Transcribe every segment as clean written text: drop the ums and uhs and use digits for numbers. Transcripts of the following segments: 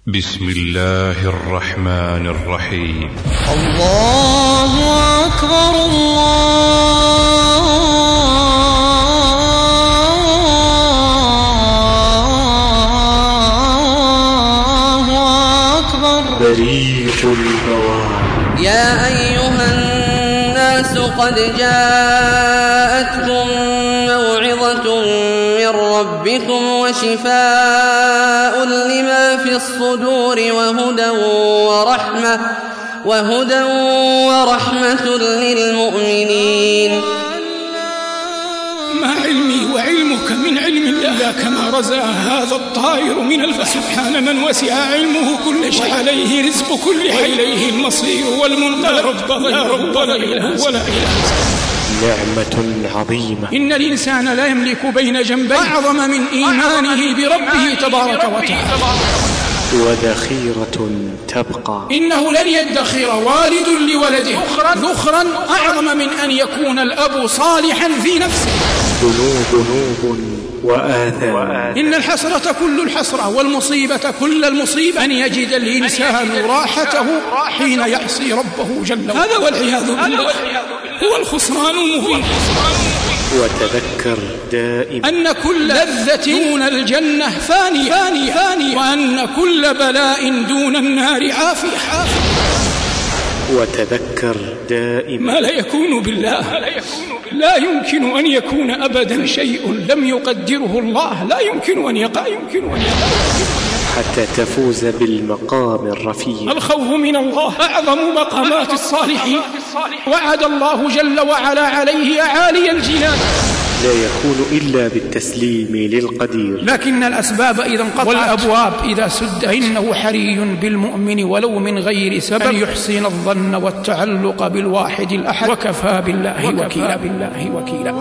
بسم الله الرحمن الرحيم. الله أكبر الله أكبر. بريق البوار. يا أيها الناس قد جاءتكم موعظة من ربكم وشفاء لما في الصدور وهدى ورحمة للمؤمنين. ما علمي وعلمك من علم الله كما رزق هذا الطائر من فسبحان من وسع علمه كل شيء وعليه رزق كل حي وإليه المصير والمنقلب. لا رب ولا إله ولا إله. نعمة عظيمة. إن الإنسان لا يملك بين جنبيه أعظم من إيمانه بربه تبارك وتعالى. وذخيرة تبقى. إنه لن يدخر والد لولده ذخرا أعظم من أن يكون الأب صالحا في نفسه. ذنوب وآثام. إن الحسرة كل الحسرة والمصيبة كل المصيبة أن يجد الإنسان راحته حين يعصي ربه جل وعلا. هذا والعياذ بالله هو الخسران المبين. وتذكر دائما أن كل لذة دون الجنة فانية وأن كل بلاء دون النار عافية. وتذكر دائما ما لا يكون بالله لا يمكن أن يكون أبدا. شيء لم يقدره الله لا يمكن أن يقع. حتى تفوز بالمقام الرفيع. الخوف من الله أعظم مقامات الصالحين. وعد الله جل وعلا عليه أعالي الجنان. لا يكون إلا بالتسليم للقدير. لكن الأسباب إذا انقطعت والأبواب إذا سدت إنه حري بالمؤمن ولو من غير سبب أن يحسن الظن والتعلق بالواحد الأحد وكفى بالله وكيلا.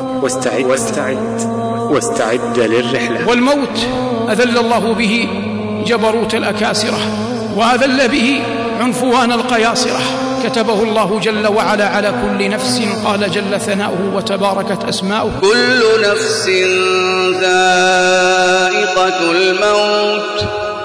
واستعد للرحلة. والموت أذل الله به جبروت الأكاسرة وأذل به عنفوان القياصرة. كتبه الله جل وعلا على كل نفس. قال جل ثناؤه وتباركت أسماؤه كل نفس ذائقة الموت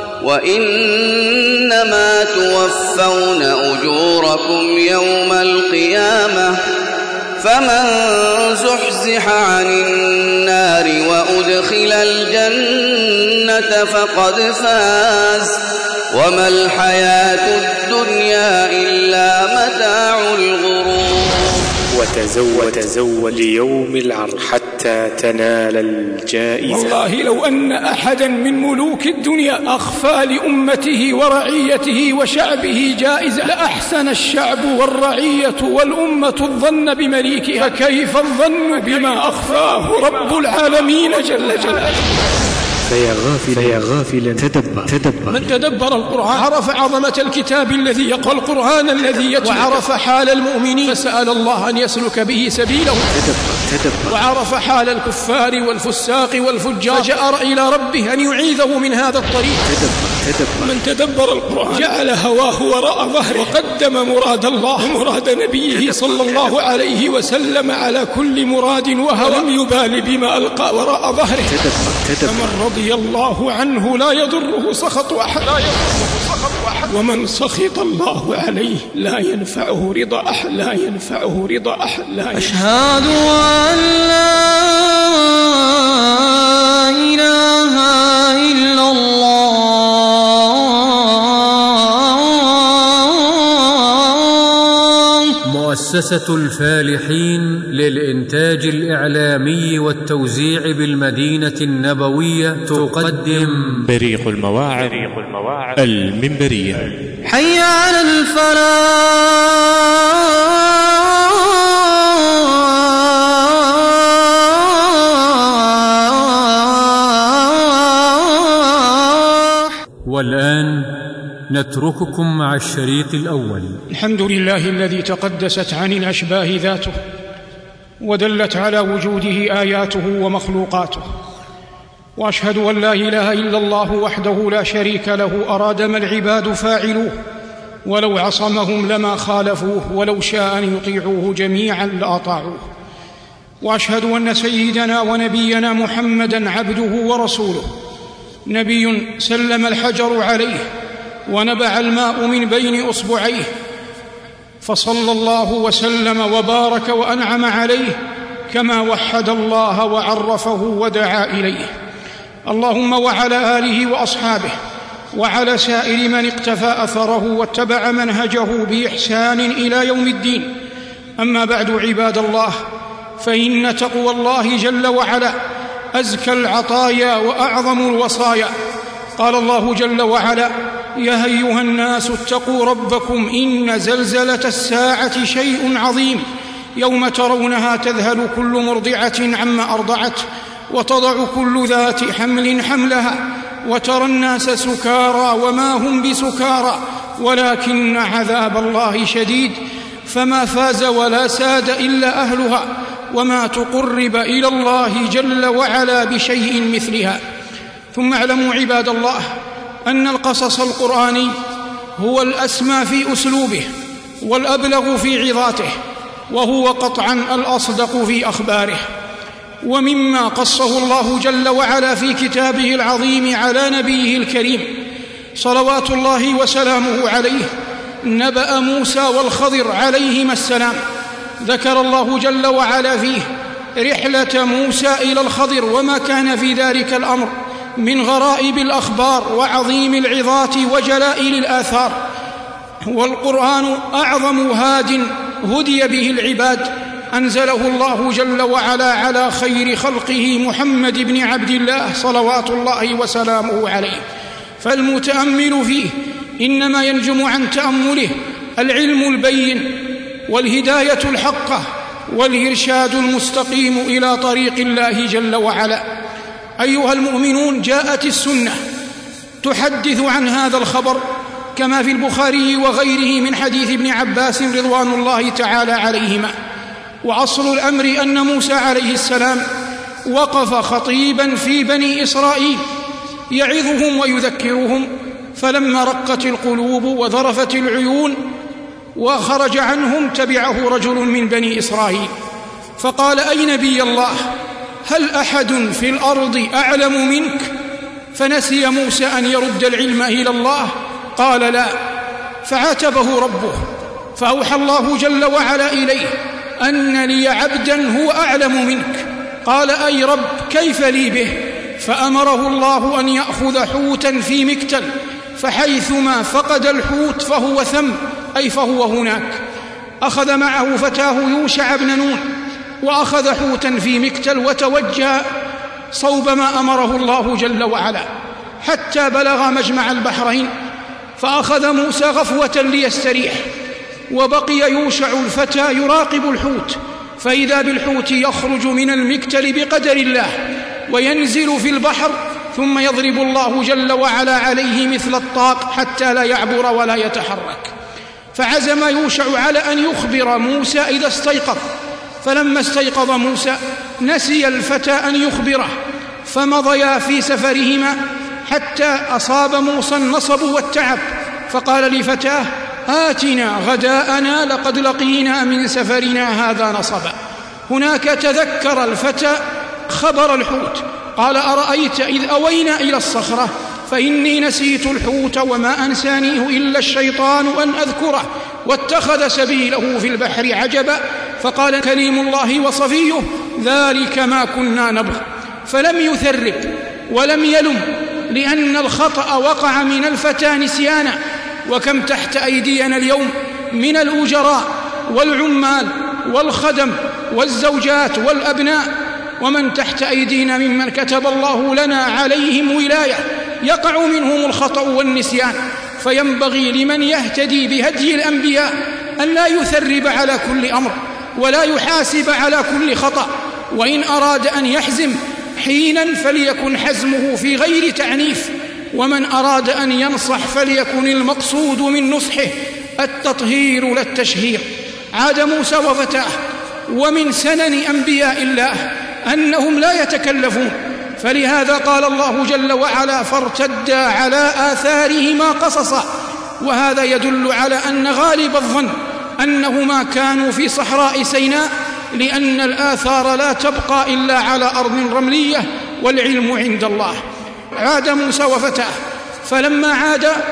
وإنما توفون أجوركم يوم القيامة فمن زحزح عن النار وأدخل الجنة فقد فاز وما الحياة الدنيا إلا متاع الغرور. وتزود ليوم العرض حتى تنال الجائزة. والله لو أن أحدا من ملوك الدنيا أخفى لأمته ورعيته وشعبه جائزة لأحسن الشعب والرعية والأمة الظن بمليكها. فكيف الظن بما أخفاه رب العالمين جل جلاله. فيا غافلا تدبر. من تدبر القرآن عرف عظمة الكتاب الذي يقرأ القرآن الذي يتلو وعرف حال المؤمنين فسأل الله أن يسلك به سبيله. تدبر. وعرف حال الكفار والفساق والفجار فجأر إلى ربه أن يعيذه من هذا الطريق. تدبر. من تدبر القرآن جعل هواه وراء ظهره وقدم مراد الله ومراد نبيه صلى الله عليه وسلم على كل مراد وهوى لم يبال بما ألقى وراء ظهره. تدبر. فمن رضي الله عنه لا يضره سخط أحد ومن سخط الله عليه لا ينفعه رضا أحد. أشهد أن لا إله إلا الله. مؤسسة الفالحين للإنتاج الإعلامي والتوزيع بالمدينة النبوية تقدم بريق المواعظ المنبرية. حي على الفلاح. والآن نترككم مع الشريط الأول. الحمد لله الذي تقدست عن الأشباه ذاته ودلت على وجوده آياته ومخلوقاته. وأشهد أن لا إله إلا الله وحده لا شريك له أراد ما العباد فاعلوه ولو عصمهم لما خالفوه ولو شاء أن يطيعوه جميعا لأطاعوه. وأشهد أن سيدنا ونبينا محمدا عبده ورسوله نبي سلم الحجر عليه ونبع الماء من بين أصبعيه، فصلى الله وسلم وبارك وأنعم عليه كما وحد الله وعرفه ودعا إليه. اللهم وعلى آله وأصحابه وعلى سائر من اقتفى أثره واتبع منهجه بإحسان إلى يوم الدين. أما بعد، عباد الله، فإن تقوى الله جل وعلا أزكى العطايا وأعظم الوصايا. قال الله جل وعلا: يا أيها الناس اتقوا ربكم إن زلزلة الساعة شيء عظيم، يوم ترونها تذهل كل مرضعة عما أرضعت وتضع كل ذات حمل حملها وترى الناس سكارى وما هم بسكارى ولكن عذاب الله شديد، فما فاز ولا ساد إلا أهلها، وما تقرب إلى الله جل وعلا بشيء مثلها. ثم اعلموا عباد الله أن القصص القرآني هو الأسمى في أسلوبه والأبلغ في عظاته، وهو قطعا الأصدق في أخباره. ومما قصه الله جل وعلا في كتابه العظيم على نبيه الكريم صلوات الله وسلامه عليه نبأ موسى والخضر عليهما السلام. ذكر الله جل وعلا فيه رحلة موسى إلى الخضر وما كان في ذلك الأمر من غرائب الأخبار وعظيم العظات وجلائل الآثار. والقرآن أعظم هاد هدي به العباد، أنزله الله جل وعلا على خير خلقه محمد بن عبد الله صلوات الله وسلامه عليه، فالمتأمل فيه إنما ينجم عن تأمله العلم البين والهداية الحقة والإرشاد المستقيم إلى طريق الله جل وعلا. أيها المؤمنون، جاءت السنة تحدث عن هذا الخبر كما في البخاري وغيره من حديث ابن عباس رضوان الله تعالى عليهما. وأصل الأمر أن موسى عليه السلام وقف خطيبا في بني إسرائيل يعظهم ويذكرهم، فلما رقت القلوب وذرفت العيون وخرج عنهم تبعه رجل من بني إسرائيل فقال: أي نبي الله، هل أحد في الأرض أعلم منك؟ فنسي موسى أن يرد العلم إلى الله، قال: لا. فعاتبه ربه، فأوحى الله جل وعلا إليه أن لي عبدا هو أعلم منك. قال: أي رب، كيف لي به؟ فأمره الله أن يأخذ حوتا في مكتل، فحيثما فقد الحوت فهو ثم، أي فهو هناك. أخذ معه فتاه يوشع بن نون وأخذ حوتا في مكتل وتوجه صوب ما أمره الله جل وعلا حتى بلغ مجمع البحرين، فأخذ موسى غفوة ليستريح، وبقي يوشع الفتى يراقب الحوت، فإذا بالحوت يخرج من المكتل بقدر الله وينزل في البحر، ثم يضرب الله جل وعلا عليه مثل الطاق حتى لا يعبر ولا يتحرك. فعزم يوشع على أن يخبر موسى إذا استيقظ، فلما استيقظ موسى نسي الفتى أن يخبره، فمضيا في سفرهما حتى أصاب موسى النصب والتعب، فقال لفتاه: آتنا غداءنا لقد لقينا من سفرنا هذا نصبا. هناك تذكر الفتى خبر الحوت، قال: أرأيت إذ أوينا إلى الصخرة فإني نسيت الحوت وما أنسانيه إلا الشيطان أن أذكره واتخذ سبيله في البحر عجبا. فقال كليم الله وصفيه: ذلك ما كنا نبغي. فلم يثرب ولم يلم، لأن الخطأ وقع من الفتى نسيانا. وكم تحت أيدينا اليوم من الأجراء والعمال والخدم والزوجات والأبناء، ومن تحت أيدينا ممن كتب الله لنا عليهم ولاية، يقع منهم الخطأ والنسيان. فينبغي لمن يهتدي بهدي الأنبياء أن لا يثرب على كل أمر ولا يحاسب على كل خطأ، وإن أراد أن يحزم حينا فليكن حزمه في غير تعنيف، ومن أراد أن ينصح فليكن المقصود من نصحه التطهير لا التشهير. عاد موسى وفتاه، ومن سنن أنبياء الله أنهم لا يتكلفون، فلهذا قال الله جل وعلا: فارتدا على آثارهما قصصا. وهذا يدل على أن غالب الظن أنهما كانوا في صحراء سيناء، لأن الآثار لا تبقى إلا على أرض رملية، والعلم عند الله. عاد موسى وفتاه، فلما عاد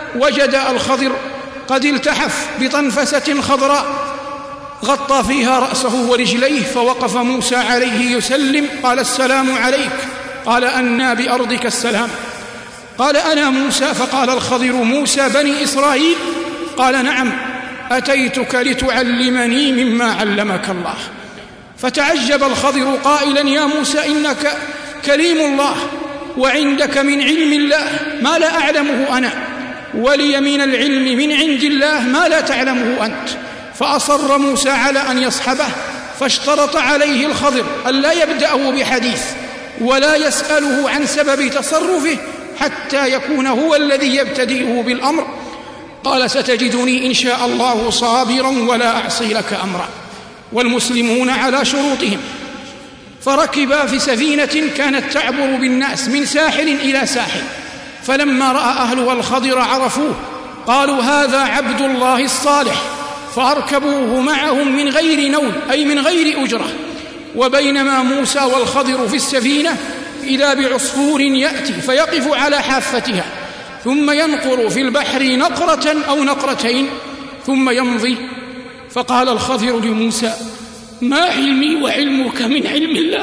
وجد الخضر قد التحف بطنفسة خضراء غطى فيها رأسه ورجليه، فوقف موسى عليه يسلم، قال: السلام عليك. قال: أنى بأرضك السلام؟ قال: أنا موسى. فقال الخضر: موسى بني إسرائيل؟ قال: نعم، أتيتك لتعلمني مما علمك الله. فتعجب الخضر قائلا: يا موسى إنك كليم الله وعندك من علم الله ما لا أعلمه أنا، ولي من العلم من عند الله ما لا تعلمه أنت. فأصر موسى على أن يصحبه، فاشترط عليه الخضر ألا يبدأه بحديث ولا يسأله عن سبب تصرفه حتى يكون هو الذي يبتدئه بالأمر. قال: ستجدني إن شاء الله صابرا ولا أعصي لك أمرا. والمسلمون على شروطهم، فركبا في سفينة كانت تعبر بالناس من ساحل إلى ساحل، فلما رأى أهلها الخضر عرفوه، قالوا: هذا عبد الله الصالح، فأركبوه معهم من غير نول، أي من غير أجرة. وبينما موسى والخضر في السفينة إذا بعصفور يأتي فيقف على حافتها، ثم ينقر في البحر نقرة أو نقرتين ثم يمضي. فقال الخضر لموسى: ما علمي وعلمك من علم الله؟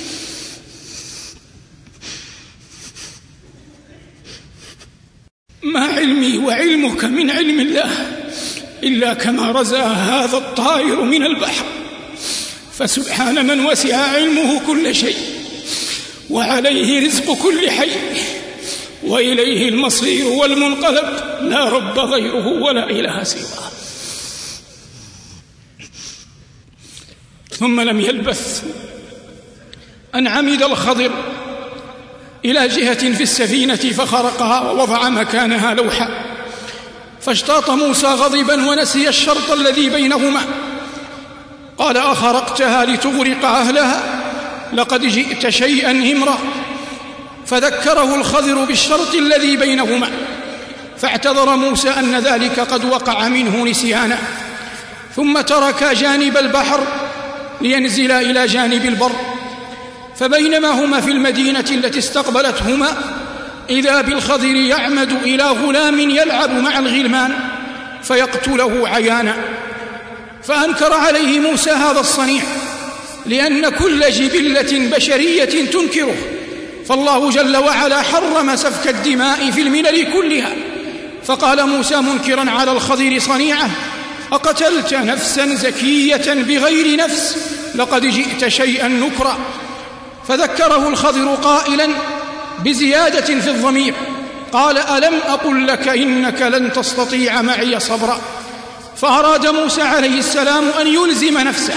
ما علمي وعلمك من علم الله إلا كما رزا هذا الطائر من البحر، فسبحان من وسع علمه كل شيء، وعليه رزق كل حي، وإليه المصير والمنقلب، لا رب غيره ولا إله سواه. ثم لم يلبث أن عمد الخضر إلى جهة في السفينة فخرقها ووضع مكانها لوحا، فاشتاط موسى غضبا ونسي الشرط الذي بينهما. قال: أخرقتها لتغرق أهلها؟ لقد جئت شيئا إمرا. فذكره الخضر بالشرط الذي بينهما، فاعتذر موسى أن ذلك قد وقع منه نسيانا، ثم ترك جانب البحر لينزل إلى جانب البر. فبينما هما في المدينة التي استقبلتهما إذا بالخضر يعمد إلى غلام يلعب مع الغلمان فيقتله عيانا. فأنكر عليه موسى هذا الصنيع، لأن كل جبلة بشرية تنكره، فالله جل وعلا حرم سفك الدماء في الملل كلها. فقال موسى منكرا على الخضر صنيعه: أقتلت نفسا زكية بغير نفس؟ لقد جئت شيئا نكرا. فذكره الخضر قائلا بزيادة في الضمير، قال: ألم أقل لك إنك لن تستطيع معي صبرا؟ فأراد موسى عليه السلام أن يلزم نفسه.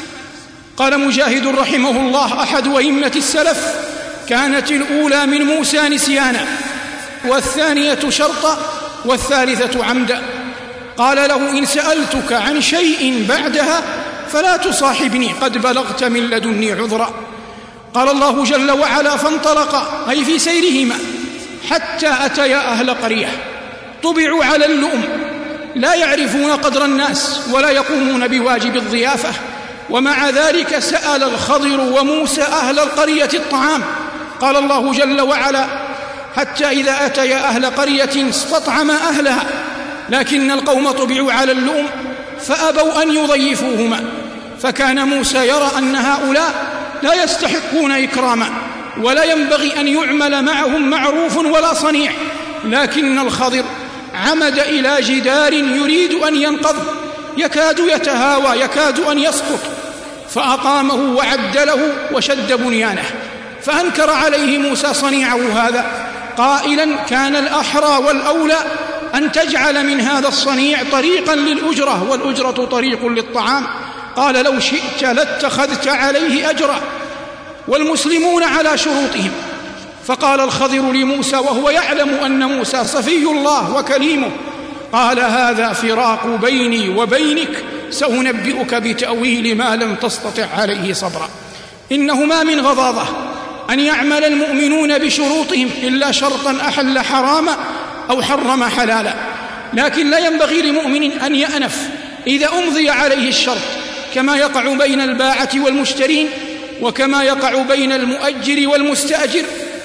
قال مجاهد رحمه الله أحد أئمة السلف: كانت الأولى من موسى نسيانا، والثانية شرطا، والثالثة عمدا. قال له: إن سألتك عن شيء بعدها فلا تصاحبني، قد بلغت من لدني عذرا. قال الله جل وعلا: فانطلقا، أي في سيرهما، حتى أتيا أهل قرية طبعوا على اللؤم، لا يعرفون قدر الناس ولا يقومون بواجب الضيافة، ومع ذلك سأل الخضر وموسى أهل القرية الطعام. قال الله جل وعلا: حتى إذا أتيا أهل قرية استطعما أهلها، لكن القوم طبعوا على اللؤم فأبوا أن يضيفوهما. فكان موسى يرى أن هؤلاء لا يستحقون إكراما، ولا ينبغي أن يعمل معهم معروف ولا صنيع، لكن الخضر عمد إلى جدار يريد أن ينقض، يكاد يتهاوى، يكاد أن يسقط، فأقامه وعدله وشد بنيانه. فأنكر عليه موسى صنيعه هذا قائلا: كان الأحرى والأولى أن تجعل من هذا الصنيع طريقا للأجرة، والأجرة طريق للطعام. قال: لو شئت لاتخذت عليه أجرا. والمسلمون على شروطهم. فقال الخضر لموسى وهو يعلم أن موسى صفي الله وكليمه: قال: هذا فراق بيني وبينك، سأنبئك بتأويل ما لم تستطع عليه صبرا. إنه ما من غضاضة أن يعمل المؤمنون بشروطهم إلا شرطا أحل حراما أو حرم حلالا، لكن لا ينبغي لمؤمن أن يأنف إذا أمضي عليه الشرط، كما يقع بين الباعة والمشترين، وكما يقع بين المؤجر والمستأجر،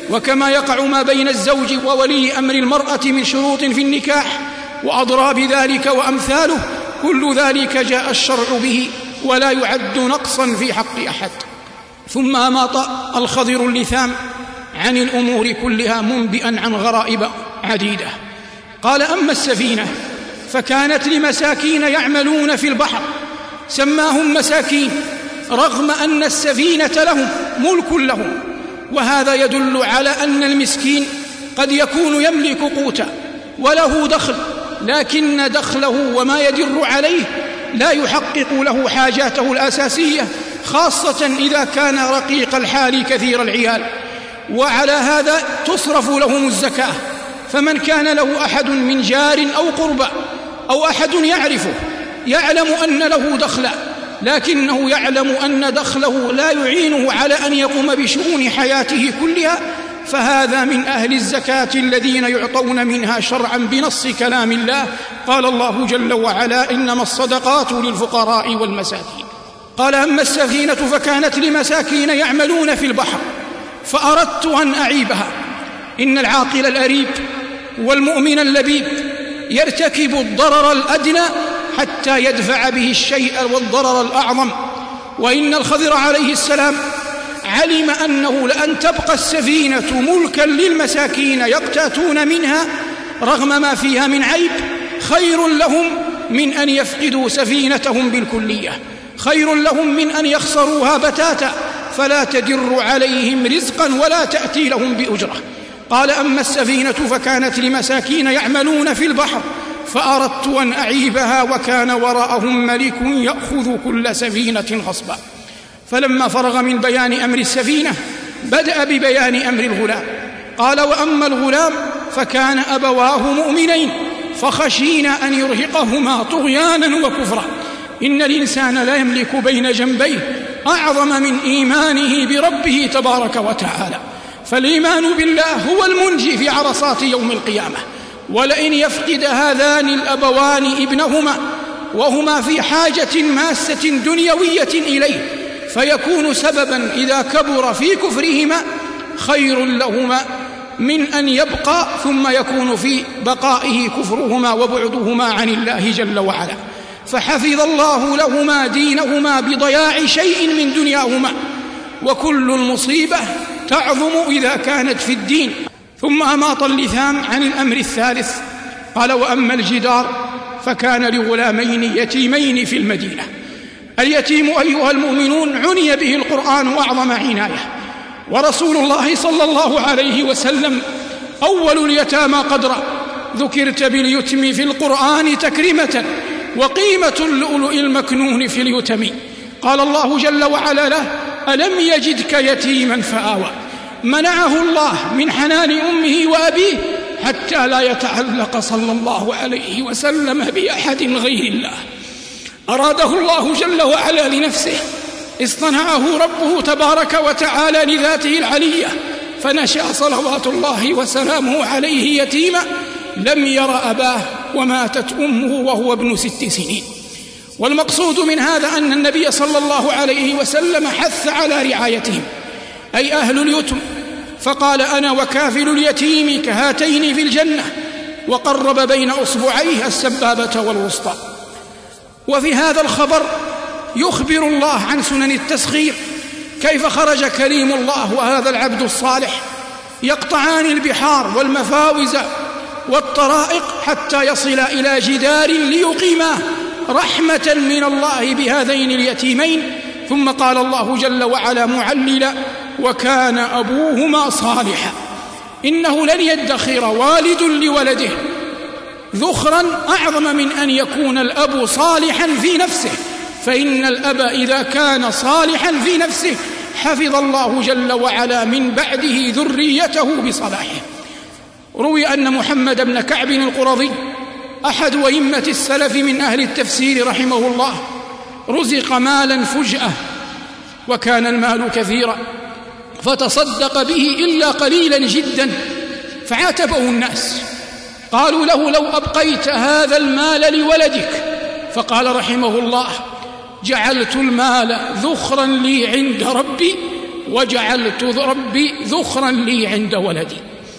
وكما يقع ما بين الزوج وولي أمر المرأة من شروط في النكاح وأضراب ذلك وأمثاله، كل ذلك جاء الشرع به ولا يعد نقصا في حق أحد. ثم أماط الخضر اللثام عن الأمور كلها منبئا عن غرائب عديدة. قال: أما السفينة فكانت لمساكين يعملون في البحر، سماهم مساكين رغم أن السفينة لهم ملك لهم، وهذا يدل على أن المسكين قد يكون يملك قوتا وله دخل، لكن دخله وما يدر عليه لا يحقق له حاجاته الأساسية، خاصة إذا كان رقيق الحال كثير العيال، وعلى هذا تصرف لهم الزكاة. فمن كان له أحد من جار أو قربى أو أحد يعرفه يعلم أن له دخلا، لكنه يعلم أن دخله لا يعينه على أن يقوم بشؤون حياته كلها، فهذا من أهل الزكاة الذين يعطون منها شرعا بنص كلام الله. قال الله جل وعلا: إنما الصدقات للفقراء والمساكين. قال: أما السفينة فكانت لمساكين يعملون في البحر فأردت أن أعيبها. إن العاقل الأريب والمؤمن اللبيب يرتكب الضرر الأدنى حتى يدفع به الشيء والضرر الأعظم. وإن الخضر عليه السلام علم أنه لأن تبقى السفينة ملكا للمساكين يقتاتون منها رغم ما فيها من عيب خير لهم من أن يفقدوا سفينتهم بالكلية، خير لهم من أن يخسروها بتاتا فلا تدر عليهم رزقا ولا تأتي لهم بأجرة. قال: أما السفينة فكانت لمساكين يعملون في البحر فأردت أن أعيبها وكان وراءهم ملك يأخذ كل سفينة غصبا. فلما فرغ من بيان أمر السفينة بدأ ببيان أمر الغلام. قال: وأما الغلام فكان أبواه مؤمنين فخشينا أن يرهقهما طغيانا وكفرا. إن الإنسان لا يملك بين جنبيه أعظم من إيمانه بربه تبارك وتعالى، فالإيمان بالله هو المنجي في عرصات يوم القيامة. ولئن يفقد هذان الأبوان ابنهما وهما في حاجة ماسة دنيوية إليه فيكون سببا إذا كبر في كفرهما خير لهما من أن يبقى ثم يكون في بقائه كفرهما وبعدهما عن الله جل وعلا. فحفظ الله لهما دينهما بضياع شيء من دنياهما، وكل المصيبة تعظم إذا كانت في الدين. ثم أماط اللثام عن الأمر الثالث. قال: وأما الجدار فكان لغلامين يتيمين في المدينة. اليتيم أيها المؤمنون عني به القرآن أعظم عناية، ورسول الله صلى الله عليه وسلم أول اليتامى قدرا، ذكرت باليتم في القرآن تكريمة وقيمة اللؤلؤ المكنون في اليتم. قال الله جل وعلا له: ألم يجدك يتيما فآوى. منعه الله من حنان أمه وأبيه حتى لا يتعلق صلى الله عليه وسلم بأحد غير الله. أراده الله جل وعلا لنفسه، اصطنعه ربه تبارك وتعالى لذاته العلية، فنشأ صلوات الله وسلامه عليه يتيما لم ير أباه، وماتت أمه وهو ابن 6 سنين. والمقصود من هذا أن النبي صلى الله عليه وسلم حث على رعايتهم، أي أهل اليتم، فقال: أنا وكافل اليتيم كهاتين في الجنة، وقرب بين أصبعيه السبابة والوسطى. وفي هذا الخبر يخبر الله عن سنن التسخير، كيف خرج كريم الله وهذا العبد الصالح يقطعان البحار والمفاوز والطرائق حتى يصل إلى جدار ليقيماه رحمة من الله بهذين اليتيمين. ثم قال الله جل وعلا معللا: وكان أبوهما صالحا. إنه لن يدخر والد لولده ذخرا أعظم من أن يكون الأب صالحا في نفسه، فإن الأب إذا كان صالحا في نفسه حفظ الله جل وعلا من بعده ذريته بصلاحه. روي أن محمد بن كعب القرظي أحد أئمة السلف من أهل التفسير رحمه الله رزق مالا فجأة، وكان المال كثيرا، فتصدق به إلا قليلا جدا، فعاتبه الناس، قالوا له: لو أبقيت هذا المال لولدك. فقال رحمه الله: جعلت المال ذخرا لي عند ربي وجعلت ربي ذخرا لي عند ولدي.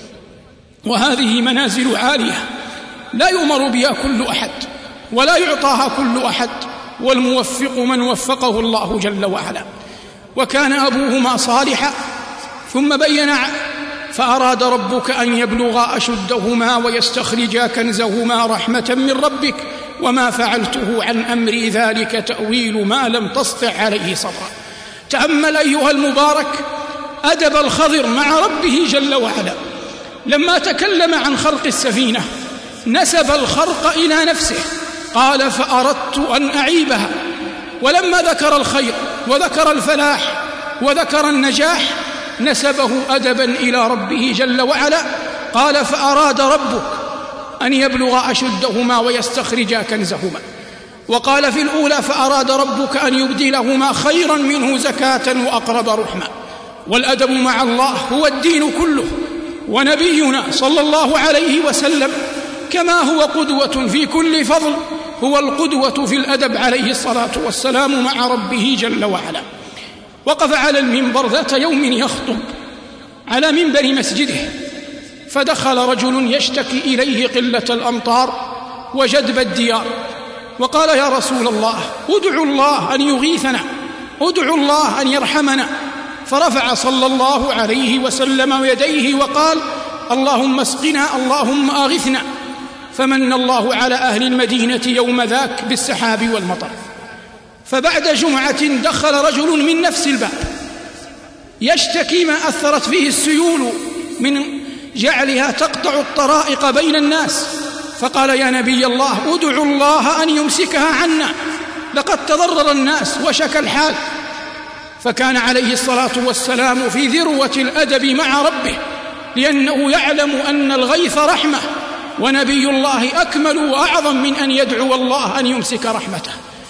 وهذه منازل عالية لا يؤمر بها كل أحد ولا يعطاها كل أحد، والموفق من وفقه الله جل وعلا. وكان أبوهما صالحا ثم بين فأراد ربك أن يبلغا أشدهما ويستخرجا كنزهما رحمة من ربك وما فعلته عن أمري ذلك تأويل ما لم تسطع عليه صبرا. تأمل أيها المبارك أدب الخضر مع ربه جل وعلا. لما تكلم عن خلق السفينة نسب الخرق إلى نفسه، قال فأردت أن أعيبها. ولما ذكر الخير وذكر الفلاح وذكر النجاح نسبه أدبا إلى ربه جل وعلا، قال فأراد ربك أن يبلغ أشدهما ويستخرجا كنزهما. وقال في الأولى فأراد ربك أن يبدلهما خيرا منه زكاة وأقرب رحمة. والأدب مع الله هو الدين كله، ونبينا صلى الله عليه وسلم كما هو قدوة في كل فضل هو القدوة في الأدب عليه الصلاة والسلام مع ربه جل وعلا. وقف على المنبر ذات يوم يخطب على منبر مسجده، فدخل رجل يشتكي إليه قلة الأمطار وجدب الديار، وقال يا رسول الله ادعوا الله أن يغيثنا، ادعوا الله أن يرحمنا. فرفع صلى الله عليه وسلم يديه وقال اللهم اسقنا اللهم أغثنا. فمن الله على أهل المدينة يوم ذاك بالسحاب والمطر. فبعد جمعة دخل رجل من نفس الباب يشتكي ما أثرت فيه السيول من جعلها تقطع الطرائق بين الناس، فقال يا نبي الله ادعوا الله أن يمسكها عنا، لقد تضرر الناس وشكى الحال. فكان عليه الصلاة والسلام في ذروة الأدب مع ربه، لأنه يعلم أن الغيث رحمة، ونبي الله أكمل وأعظم من أن يدعو الله أن يمسك رحمته.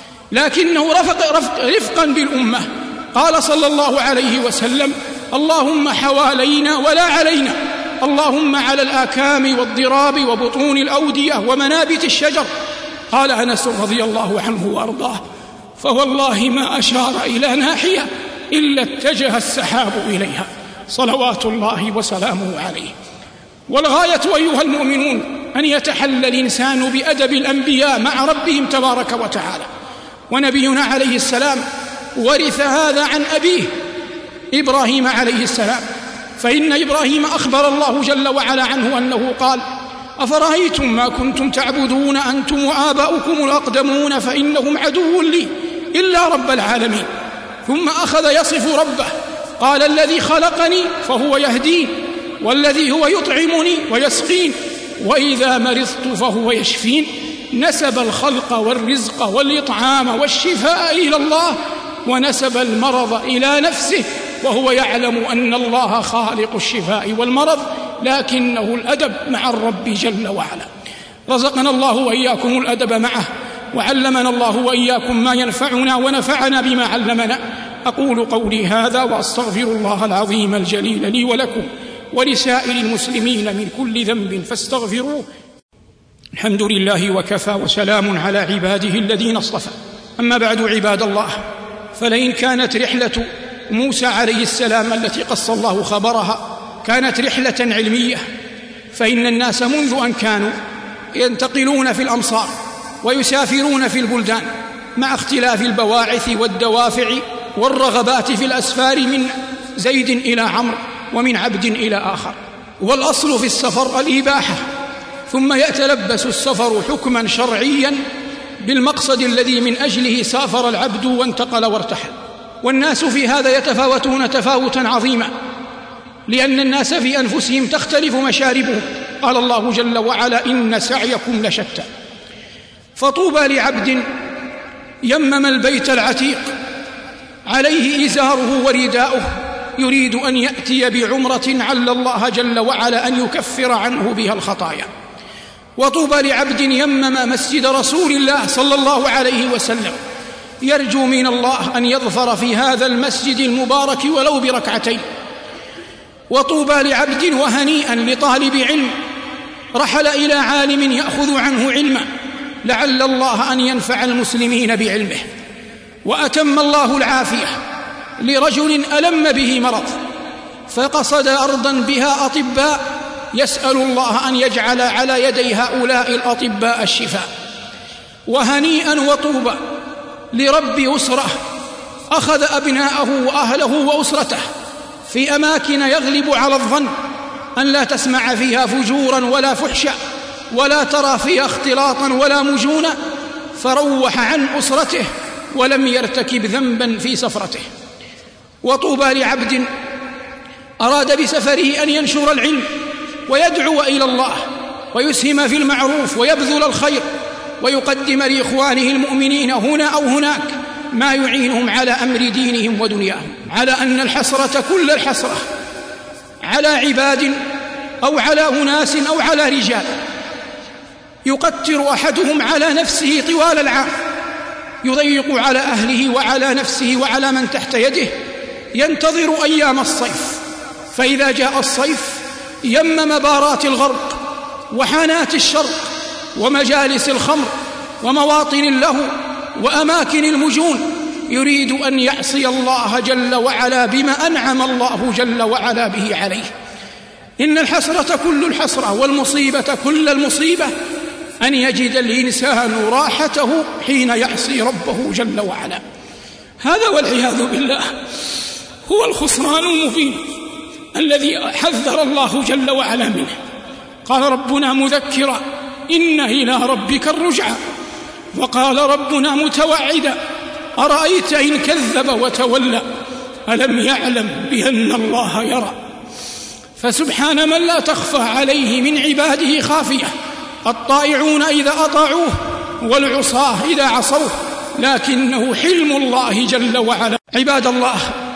لكنه رفقا بالأمة قال صلى الله عليه وسلم اللهم حوالينا ولا علينا، اللهم على الآكام والضراب وبطون الأودية ومنابت الشجر. قال أنس رضي الله عنه وأرضاه فوالله ما أشار إلى ناحية إلا اتجه السحاب إليها صلوات الله وسلامه عليه. والغاية أيها المؤمنون أن يتحلى الإنسان بأدب الأنبياء مع ربهم تبارك وتعالى. ونبينا عليه السلام ورث هذا عن أبيه إبراهيم عليه السلام، فإن إبراهيم أخبر الله جل وعلا عنه أنه قال أفرأيتم ما كنتم تعبدون أنتم وآباؤكم الأقدمون فإنهم عدو لي إلا رب العالمين. ثم أخذ يصف ربه قال الذي خلقني فهو يهدين، والذي هو يطعمني ويسقين، وإذا مرضت فهو يشفين. نسب الخلق والرزق والإطعام والشفاء إلى الله، ونسب المرض إلى نفسه، وهو يعلم أن الله خالق الشفاء والمرض، لكنه الأدب مع الرب جل وعلا. رزقنا الله وإياكم الأدب معه، وعلمنا الله وإياكم ما ينفعنا ونفعنا بما علمنا. أقول قولي هذا وأستغفر الله العظيم الجليل لي ولكم ولسائر المسلمين من كل ذنب فاستغفروه. الحمد لله وكفى، وسلام على عباده الذين اصطفى. أما بعد عباد الله، فلئن كانت رحلة موسى عليه السلام التي قص الله خبرها كانت رحلة علمية، فإن الناس منذ أن كانوا ينتقلون في الأمصار ويسافرون في البلدان مع اختلاف البواعث والدوافع والرغبات في الأسفار من زيد إلى عمرو ومن عبد إلى آخر، والأصل في السفر الإباحة، ثم يتلبس السفر حكما شرعيا بالمقصد الذي من أجله سافر العبد وانتقل وارتحل. والناس في هذا يتفاوتون تفاوتا عظيما، لأن الناس في أنفسهم تختلف مشاربهم. قال الله جل وعلا إن سعيكم لشتى. فطوبى لعبد يمم البيت العتيق عليه إزاره ورداؤه يريد أن يأتي بعمرة عل الله جل وعلا أن يكفر عنه بها الخطايا. وطوبى لعبد يمم مسجد رسول الله صلى الله عليه وسلم يرجو من الله أن يظفر في هذا المسجد المبارك ولو بركعتين. وطوبى لعبد وهنيئا لطالب علم رحل إلى عالم يأخذ عنه علما لعل الله أن ينفع المسلمين بعلمه. وأتم الله العافية لرجل ألم به مرض، فقصد أرضا بها أطباء، يسأل الله أن يجعل على يدي هؤلاء الأطباء الشفاء. وهنيئا وطوبى لرب أسرة أخذ أبناءه وأهله وأسرته في أماكن يغلب على الظن أن لا تسمع فيها فجورا ولا فحشا ولا ترى فيها اختلاطا ولا مجونا، فروح عن أسرته ولم يرتكب ذنبا في سفرته. وطوبى لعبد أراد بسفره أن ينشر العلم ويدعو إلى الله ويسهم في المعروف ويبذل الخير ويقدم لإخوانه المؤمنين هنا أو هناك ما يعينهم على أمر دينهم ودنياهم، على أن الحسرة كل الحسرة على عباد أو على أناس أو على رجال يقتر أحدهم على نفسه طوال العام، يضيق على أهله وعلى نفسه وعلى من تحت يده، ينتظر أيام الصيف، فإذا جاء الصيف يمم بارات الغرق وحانات الشرق ومجالس الخمر ومواطن اللهو وأماكن المجون، يريد أن يعصي الله جل وعلا بما أنعم الله جل وعلا به عليه. إن الحسرة كل الحسرة والمصيبة كل المصيبة أن يجد الإنسان راحته حين يعصي ربه جل وعلا. هذا والعياذ بالله هو الخسران المبين الذي حذر الله جل وعلا منه. قال ربنا مذكرا إن إلى ربك الرجعى، وقال ربنا متوعدا أرأيت إن كذب وتولى ألم يعلم بأن الله يرى. فسبحان من لا تخفى عليه من عباده خافية، الطائعون إذا أطاعوه والعصاة إذا عصوه، لكنه حلم الله جل وعلا. عباد الله،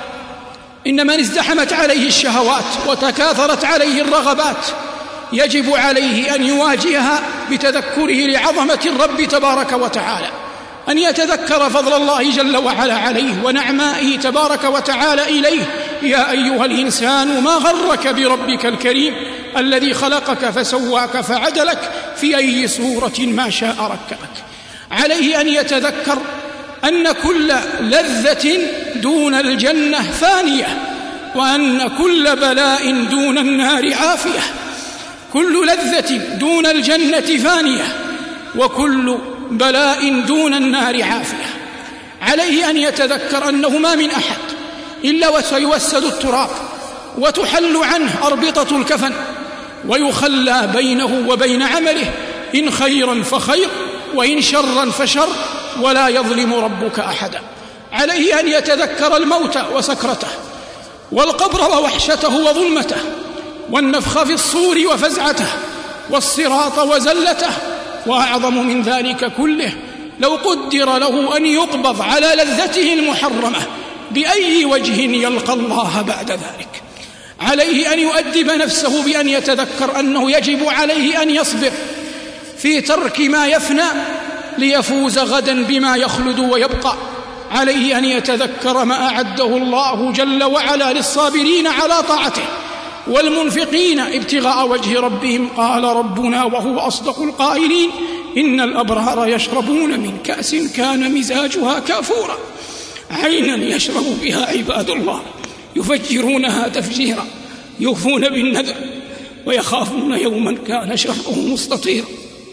إن من ازدحمت عليه الشهوات وتكاثرت عليه الرغبات يجب عليه أن يواجهها بتذكره لعظمة الرب تبارك وتعالى، أن يتذكر فضل الله جل وعلا عليه ونعمائه تبارك وتعالى إليه. يا أيها الإنسان ما غرك بربك الكريم الذي خلقك فسواك فعدلك في أي صورة ما شاء ركبك. عليه أن يتذكر أن كل لذة دون الجنة فانية، وأن كل بلاء دون النار عافية. كل لذة دون الجنة فانية، وكل بلاء دون النار عافية. عليه أن يتذكر أنه ما من أحد إلا وسيوسد التراب وتحل عنه أربطة الكفن ويخلى بينه وبين عمله، إن خيرا فخير وإن شرا فشر، ولا يظلم ربك أحدا. عليه أن يتذكر الموت وسكرته والقبر ووحشته وظلمته والنفخ في الصور وفزعته والصراط وزلته. وأعظم من ذلك كله لو قدر له أن يقبض على لذته المحرمة، بأي وجه يلقى الله بعد ذلك. عليه أن يؤدب نفسه بأن يتذكر أنه يجب عليه أن يصبر في ترك ما يفنى ليفوز غدا بما يخلد ويبقى. عليه أن يتذكر ما أعده الله جل وعلا للصابرين على طاعته والمنفقين ابتغاء وجه ربهم. قال ربنا وهو أصدق القائلين إن الأبرار يشربون من كأس كان مزاجها كافورا عينا يشرب بها عباد الله يفجرونها تفجيرا يوفون بالنذر ويخافون يوما كان شره مستطيرا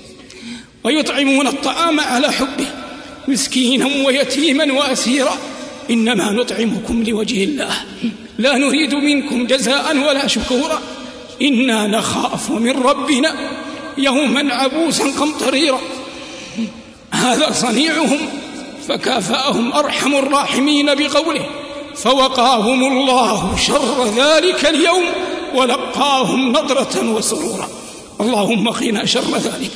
ويطعمون الطعام على حبه مسكينا ويتيما وأسيرا إنما نطعمكم لوجه الله لا نريد منكم جزاء ولا شكورا إنا نخاف من ربنا يوما عبوسا قمطريرا. هذا صنيعهم فكافأهم أرحم الراحمين بقوله فوقاهم الله شر ذلك اليوم ولقاهم نضرة وسرورا. اللهم قنا شر ذلك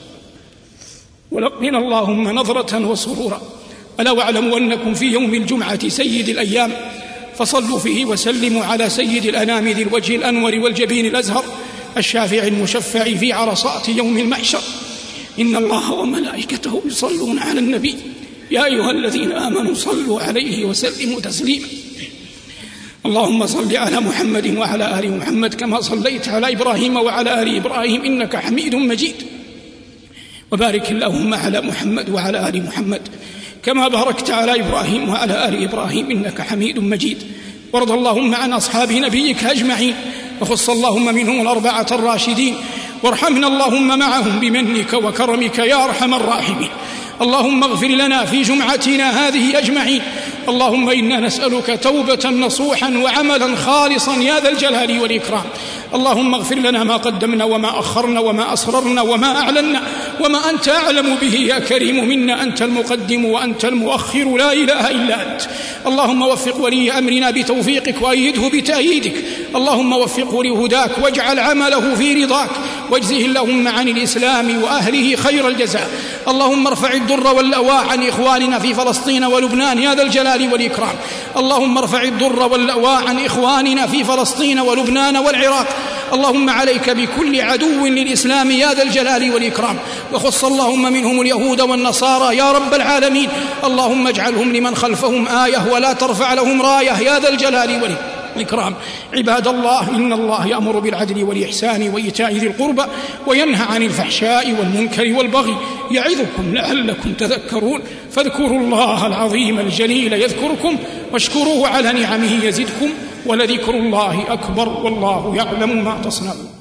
ولقنا اللهم نضرة وسرورا. ألا واعلموا أنكم في يوم الجمعة سيد الأيام فصلوا فيه وسلموا على سيد الأنام ذي الوجه الأنور والجبين الأزهر الشافع المشفع في عرصات يوم المحشر. إن الله وملائكته يصلون على النبي يا أيها الذين آمنوا صلوا عليه وسلموا تسليما. اللهم صل على محمد وعلى آل محمد كما صليت على إبراهيم وعلى آل إبراهيم إنك حميد مجيد. وبارك اللهم على محمد وعلى آل محمد كما باركت على إبراهيم وعلى آل إبراهيم إنك حميد مجيد. وارض اللهم عن أصحاب نبيك أجمعين، وخص اللهم منهم الأربعة الراشدين، وارحمنا اللهم معهم بمنك وكرمك يا أرحم الراحمين. اللهم اغفر لنا في جمعتنا هذه أجمعين. اللهم إنا نسألك توبة نصوحا وعملا خالصا يا ذا الجلال والإكرام. اللهم اغفر لنا ما قدمنا وما أخرنا وما أسررنا وما أعلنا وما أنت أعلم به يا كريم منا. أنت المقدم وأنت المؤخر، لا إله إلا أنت. اللهم وفق ولي أمرنا بتوفيقك وأيده بتأييدك. اللهم وفقه لهداك واجعل عمله في رضاك، واجزه اللهم عن الإسلام وأهله خير الجزاء. اللهم ارفع الضر واللأواء عن إخواننا في فلسطين ولبنان يا ذا الجلال والإكرام. اللهم ارفع الضر واللأواء عن إخواننا في فلسطين ولبنان والعراق. اللهم عليك بكل عدو للإسلام يا ذا الجلال والإكرام، وخص اللهم منهم اليهود والنصارى يا رب العالمين. اللهم اجعلهم لمن خلفهم آية ولا ترفع لهم راية يا ذا الجلال والإكرام. عباد الله، إن الله يأمر بالعدل والإحسان وإيتاء ذي القربى وينهى عن الفحشاء والمنكر والبغي يعظكم لعلكم تذكرون. فاذكروا الله العظيم الجليل يذكركم، واشكروه على نعمه يزدكم، ولذكر الله أكبر، والله يعلم ما تصنعون.